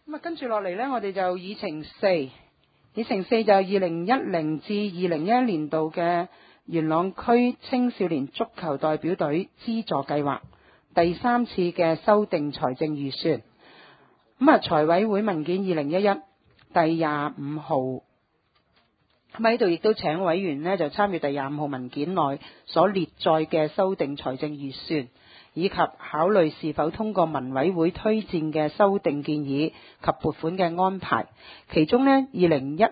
咁啊，跟住落嚟呢，我哋就議程四，議程四就係2010至2011年度嘅元朗區青少年足球代表隊資助計劃第3次嘅修訂財政預算。咁啊，財委會文件2011第25號，咁喺度亦都請委員呢就參與第25號文件內所列載嘅修訂財政預算，以及考慮是否通過民委會推薦嘅修訂建議及撥款嘅安排。其中呢，2010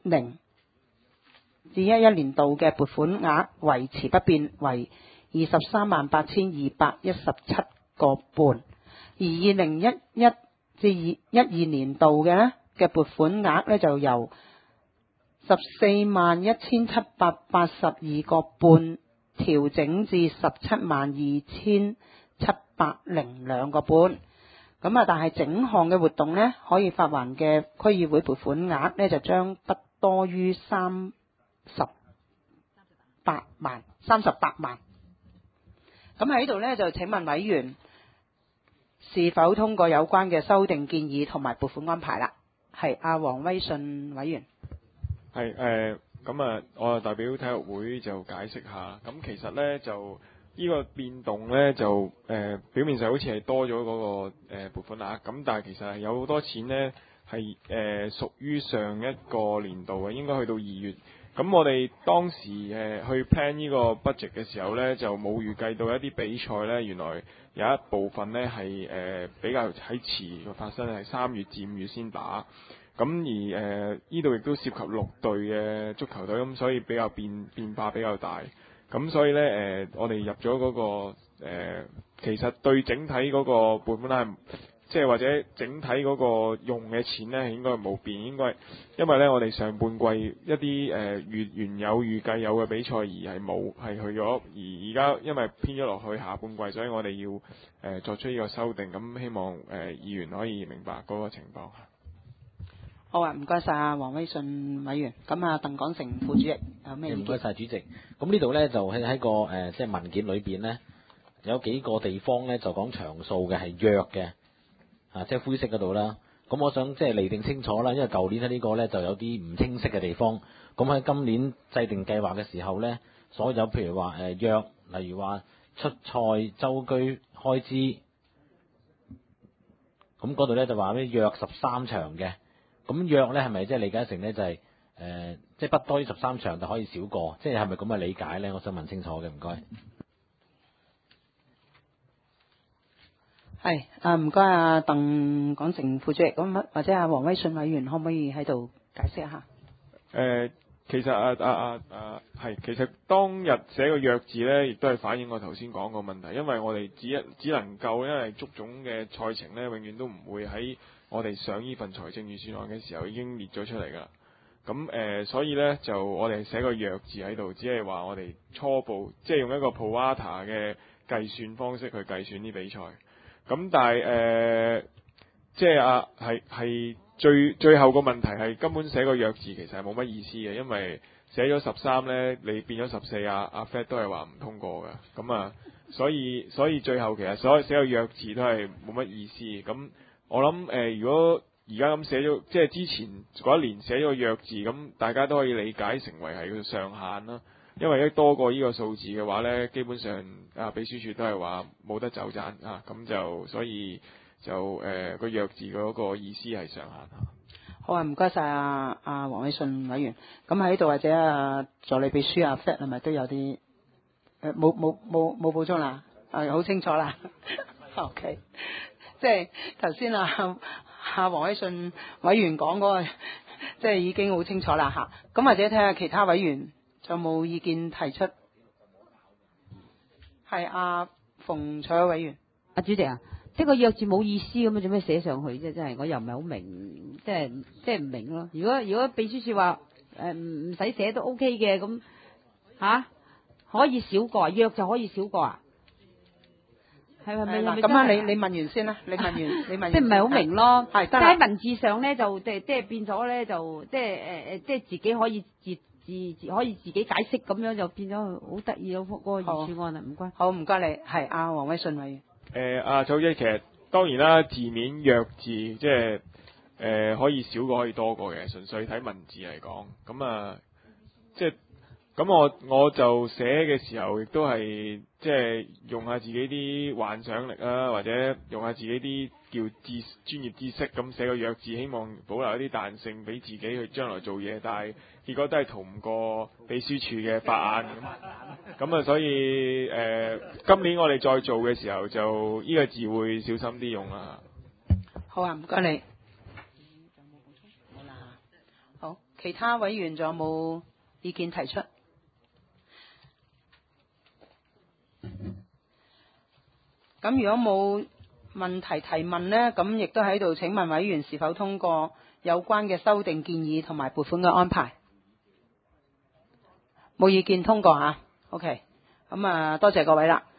至11年度嘅撥款額維持不變，為238217個半，而2011至12年度嘅撥款額呢，就由141782個半調整至172702個半。咁啊，但係整項嘅活動呢，可以發還嘅區議會撥款額呢，就將不多於38萬。咁喺度呢，就請問委員是否通過有關嘅修訂建議同埋撥款安排啦？係阿黃威信委員。 係咁啊，我代表體育會就解釋下。咁其實呢，就呢個變動呢，就表面上好似係多咗嗰個撥款額，咁但係其實係有好多錢呢，係屬於上一個年度嘅，應該去到2月。咁我哋當時去 plan 呢個 budget 嘅時候呢，就冇預計到一啲比賽呢，原來有一部分呢係比較喺遲發生，係3月至5月先打。咁而呢度亦都涉及6隊嘅足球隊，咁所以比較變化比較大。咁所以呢，我哋入咗嗰個其實對整體嗰個撥款係，即係或者整體嗰個用嘅錢呢，應該冇變，應該因為呢，我哋上半季一啲原有預計有嘅比賽而係冇，係去咗，而家因為編咗落去下半季，所以我哋要作出呢個修訂。咁希望議員可以明白嗰個情況。 好啊，唔該晒啊，黃威信委員。咁啊，鄧廣成副主席有咩意見？ 唔該晒主席。咁呢度呢，就喺個即係文件裏邊呢，有幾個地方呢，就講場數嘅係弱嘅，即係灰色嗰度啦。咁我想即係釐定清楚啦，因為舊年喺呢個呢，就有啲唔清晰嘅地方。咁喺今年制定計劃嘅時候呢，所有譬如話弱，例如話出賽周居開支，咁嗰度呢，就話咩約13場嘅。咁約咧係咪即係理解成咧就係即係不多於13場就可以少過，即係咪咁嘅理解咧？我想問清楚嘅，唔該。 係唔該啊，鄧廣成副主席。咁或者阿黃威信委員可唔可以喺度解釋一下？ 其實其實當日寫個約字咧，亦都係反映我頭先講個問題，因為我哋只能夠因為足總嘅賽程咧，永遠都唔會喺我哋上呢份財政預算案嘅時候已經列咗出嚟㗎啦。咁所以咧就我哋寫個約字喺度，只係話我哋初步即係用一個 pro rata 嘅計算方式去計算啲比賽。咁但係即係係最後個問題係根本寫個約字其實係冇乜意思嘅，因為寫咗13咧，你變咗14，阿 Fed 都係話唔通過㗎。咁所以最後其實所有寫個約字都係冇乜意思。咁我諗如果而家咁寫咗，即係之前嗰一年寫咗個約字，咁大家都可以理解成為係個上限啦。因為一多過呢個數字嘅話咧，基本上秘書處都係話冇得走盞咁就所以就個約字嗰個意思係上限。 好啊，唔該晒啊，黃威信委員。咁喺度或者助理秘書阿 Fred 係咪都有啲冇補充啦？好清楚啦。OK， 即係頭先黃威信委員講嗰個，即係已經好清楚啦嚇。咁或者睇下其他委員有冇意見提出？係阿馮彩委員。 阿主席啊，即係個約字冇意思咁啊，做咩寫上去啫？真係我又唔係好明，即係唔明咯。如果秘書處話唔使寫都 OK 嘅，咁可以少過約就可以少過啊？係咪？ 咁啊，你問完先啦。你問完。 即係唔係好明咯？ 係即係喺文字上咧，就即係變咗咧，就即係自己可以可以自己解釋，咁樣就變咗好得意嗰個預算案啦。唔該。 好，唔該你。係阿黃威信委員。 祖姐，其實當然啦，字面約字即係可以少過可以多過嘅，純粹睇文字嚟講，咁啊，即係咁我就寫嘅時候，亦都係即係用下自己啲幻想力啊，或者用下自己啲叫專業知識咁寫個弱字，希望保留一啲彈性俾自己去將來做嘢，但係結果都係逃唔過秘書處嘅法眼咁啊，所以今年我哋再做嘅時候，就呢個字會小心啲用啦。 好啊，唔該你。好，其他委員仲有冇意見提出？咁如果冇問題提問呢，咁亦都喺度請問委員是否通過有關嘅修訂建議同埋撥款嘅安排？冇意見通過嚇。OK，咁多謝各位啦。